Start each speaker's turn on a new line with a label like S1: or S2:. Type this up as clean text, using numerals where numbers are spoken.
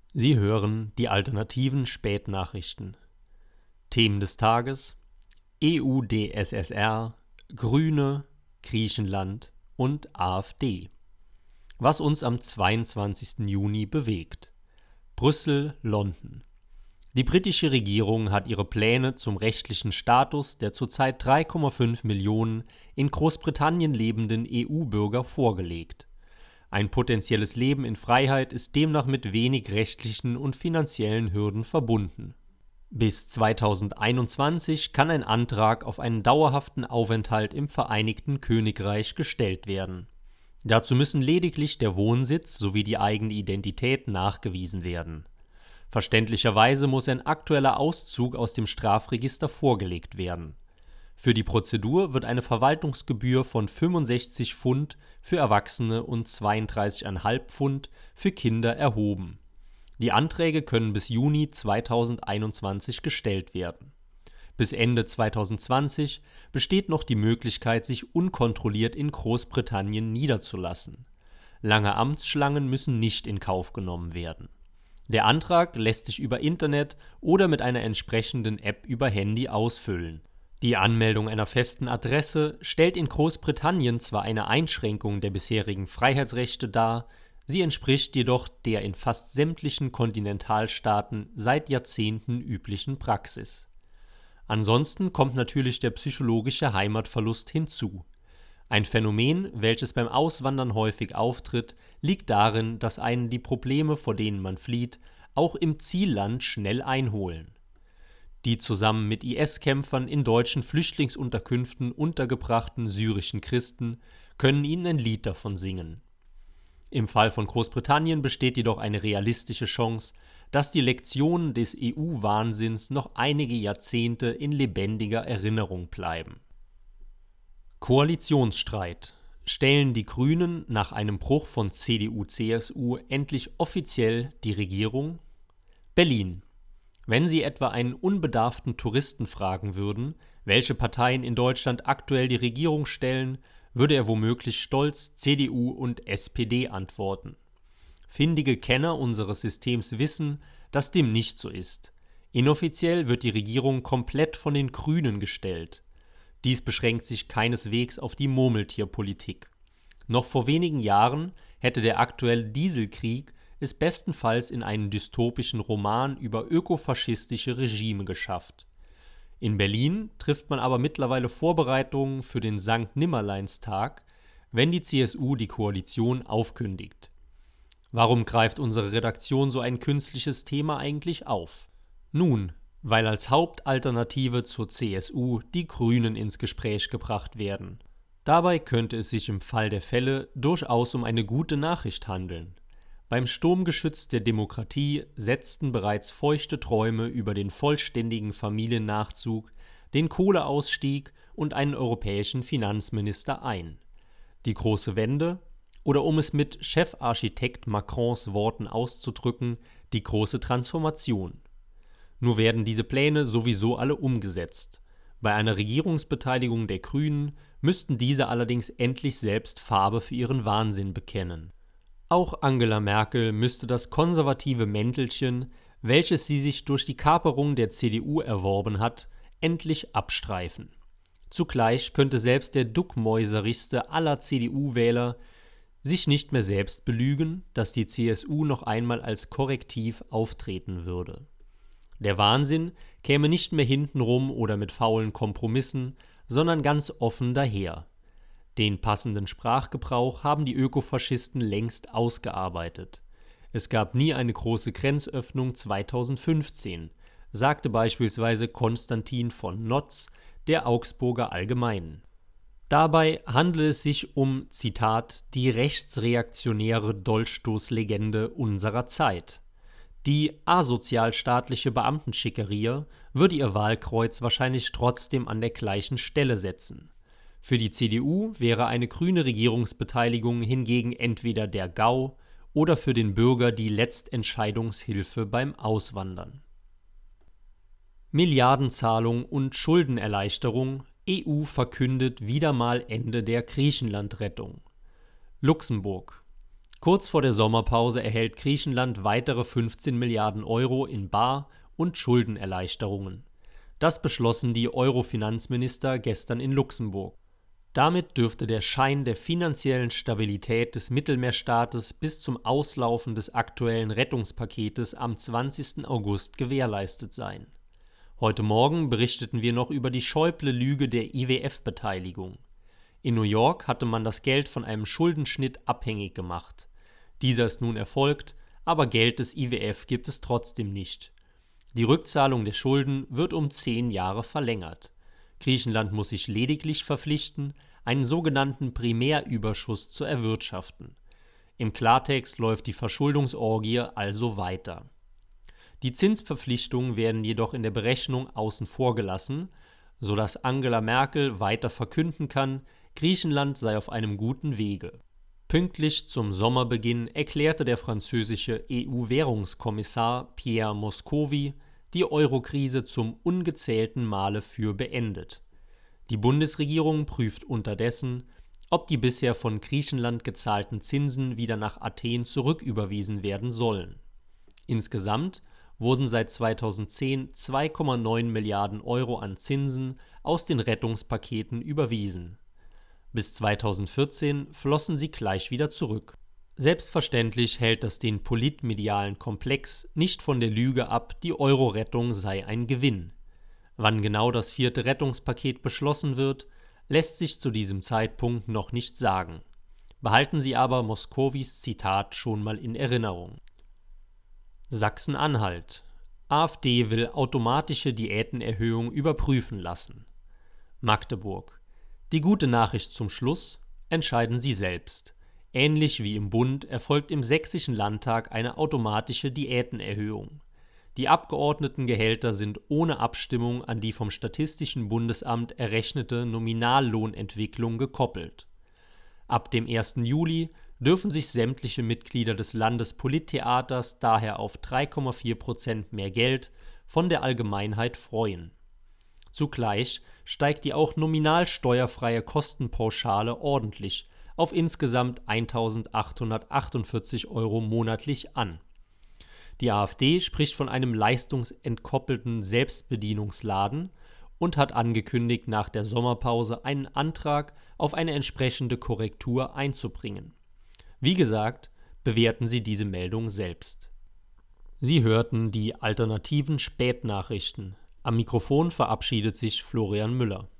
S1: Sie hören die alternativen Spätnachrichten. Themen des Tages: EU-DSSR, Grüne, Griechenland und AfD. Was uns am 22. Juni bewegt. Brüssel, London. Die britische Regierung hat ihre Pläne zum rechtlichen Status der zurzeit 3,5 Millionen in Großbritannien lebenden EU-Bürger vorgelegt. Ein potenzielles Leben in Freiheit ist demnach mit wenig rechtlichen und finanziellen Hürden verbunden. Bis 2021 kann ein Antrag auf einen dauerhaften Aufenthalt im Vereinigten Königreich gestellt werden. Dazu müssen lediglich der Wohnsitz sowie die eigene Identität nachgewiesen werden. Verständlicherweise muss ein aktueller Auszug aus dem Strafregister vorgelegt werden. Für die Prozedur wird eine Verwaltungsgebühr von 65 Pfund für Erwachsene und 32,5 Pfund für Kinder erhoben. Die Anträge können bis Juni 2021 gestellt werden. Bis Ende 2020 besteht noch die Möglichkeit, sich unkontrolliert in Großbritannien niederzulassen. Lange Amtsschlangen müssen nicht in Kauf genommen werden. Der Antrag lässt sich über Internet oder mit einer entsprechenden App über Handy ausfüllen. Die Anmeldung einer festen Adresse stellt in Großbritannien zwar eine Einschränkung der bisherigen Freiheitsrechte dar, sie entspricht jedoch der in fast sämtlichen Kontinentalstaaten seit Jahrzehnten üblichen Praxis. Ansonsten kommt natürlich der psychologische Heimatverlust hinzu. Ein Phänomen, welches beim Auswandern häufig auftritt, liegt darin, dass einen die Probleme, vor denen man flieht, auch im Zielland schnell einholen. Die zusammen mit IS-Kämpfern in deutschen Flüchtlingsunterkünften untergebrachten syrischen Christen können ihnen ein Lied davon singen. Im Fall von Großbritannien besteht jedoch eine realistische Chance, dass die Lektionen des EU-Wahnsinns noch einige Jahrzehnte in lebendiger Erinnerung bleiben. Koalitionsstreit. Stellen die Grünen nach einem Bruch von CDU/CSU endlich offiziell die Regierung? Berlin. Wenn Sie etwa einen unbedarften Touristen fragen würden, welche Parteien in Deutschland aktuell die Regierung stellen, würde er womöglich stolz CDU und SPD antworten. Findige Kenner unseres Systems wissen, dass dem nicht so ist. Inoffiziell wird die Regierung komplett von den Grünen gestellt. Dies beschränkt sich keineswegs auf die Murmeltierpolitik. Noch vor wenigen Jahren hätte der aktuelle Dieselkrieg es bestenfalls in einen dystopischen Roman über ökofaschistische Regime geschafft. In Berlin trifft man aber mittlerweile Vorbereitungen für den Sankt-Nimmerleins-Tag, wenn die CSU die Koalition aufkündigt. Warum greift unsere Redaktion so ein künstliches Thema eigentlich auf? Nun, weil als Hauptalternative zur CSU die Grünen ins Gespräch gebracht werden. Dabei könnte es sich im Fall der Fälle durchaus um eine gute Nachricht handeln. Beim Sturmgeschütz der Demokratie setzten bereits feuchte Träume über den vollständigen Familiennachzug, den Kohleausstieg und einen europäischen Finanzminister ein. Die große Wende, oder um es mit Chefarchitekt Macrons Worten auszudrücken, die große Transformation. Nur werden diese Pläne sowieso alle umgesetzt. Bei einer Regierungsbeteiligung der Grünen müssten diese allerdings endlich selbst Farbe für ihren Wahnsinn bekennen. Auch Angela Merkel müsste das konservative Mäntelchen, welches sie sich durch die Kaperung der CDU erworben hat, endlich abstreifen. Zugleich könnte selbst der duckmäuserigste aller CDU-Wähler sich nicht mehr selbst belügen, dass die CSU noch einmal als Korrektiv auftreten würde. Der Wahnsinn käme nicht mehr hintenrum oder mit faulen Kompromissen, sondern ganz offen daher. Den passenden Sprachgebrauch haben die Ökofaschisten längst ausgearbeitet. Es gab nie eine große Grenzöffnung 2015, sagte beispielsweise Konstantin von Notz der Augsburger Allgemeinen. Dabei handele es sich um, Zitat, die rechtsreaktionäre Dolchstoßlegende unserer Zeit. Die asozialstaatliche Beamtenschickeria würde ihr Wahlkreuz wahrscheinlich trotzdem an der gleichen Stelle setzen. Für die CDU wäre eine grüne Regierungsbeteiligung hingegen entweder der GAU oder für den Bürger die Letztentscheidungshilfe beim Auswandern. Milliardenzahlung und Schuldenerleichterung, EU verkündet wieder mal Ende der Griechenland-Rettung. Luxemburg. Kurz vor der Sommerpause erhält Griechenland weitere 15 Milliarden Euro in Bar- und Schuldenerleichterungen. Das beschlossen die Euro-Finanzminister gestern in Luxemburg. Damit dürfte der Schein der finanziellen Stabilität des Mittelmeerstaates bis zum Auslaufen des aktuellen Rettungspaketes am 20. August gewährleistet sein. Heute Morgen berichteten wir noch über die Schäuble-Lüge der IWF-Beteiligung. In New York hatte man das Geld von einem Schuldenschnitt abhängig gemacht. Dieser ist nun erfolgt, aber Geld des IWF gibt es trotzdem nicht. Die Rückzahlung der Schulden wird um 10 Jahre verlängert. Griechenland muss sich lediglich verpflichten, einen sogenannten Primärüberschuss zu erwirtschaften. Im Klartext läuft die Verschuldungsorgie also weiter. Die Zinsverpflichtungen werden jedoch in der Berechnung außen vor gelassen, sodass Angela Merkel weiter verkünden kann, Griechenland sei auf einem guten Wege. Pünktlich zum Sommerbeginn erklärte der französische EU-Währungskommissar Pierre Moscovi die Eurokrise zum ungezählten Male für beendet. Die Bundesregierung prüft unterdessen, ob die bisher von Griechenland gezahlten Zinsen wieder nach Athen zurücküberwiesen werden sollen. Insgesamt wurden seit 2010 2,9 Milliarden Euro an Zinsen aus den Rettungspaketen überwiesen. Bis 2014 flossen sie gleich wieder zurück. Selbstverständlich hält das den politmedialen Komplex nicht von der Lüge ab, die Euro-Rettung sei ein Gewinn. Wann genau das 4. Rettungspaket beschlossen wird, lässt sich zu diesem Zeitpunkt noch nicht sagen. Behalten Sie aber Moscovis Zitat schon mal in Erinnerung. Sachsen-Anhalt: AfD will automatische Diätenerhöhung überprüfen lassen. Magdeburg: Die gute Nachricht zum Schluss: entscheiden Sie selbst. Ähnlich wie im Bund erfolgt im Sächsischen Landtag eine automatische Diätenerhöhung. Die Abgeordnetengehälter sind ohne Abstimmung an die vom Statistischen Bundesamt errechnete Nominallohnentwicklung gekoppelt. Ab dem 1. Juli dürfen sich sämtliche Mitglieder des Landespolittheaters daher auf 3,4% mehr Geld von der Allgemeinheit freuen. Zugleich steigt die auch nominal steuerfreie Kostenpauschale ordentlich auf insgesamt 1.848 Euro monatlich an. Die AfD spricht von einem leistungsentkoppelten Selbstbedienungsladen und hat angekündigt, nach der Sommerpause einen Antrag auf eine entsprechende Korrektur einzubringen. Wie gesagt, bewerten Sie diese Meldung selbst. Sie hörten die alternativen Spätnachrichten. Am Mikrofon verabschiedet sich Florian Müller.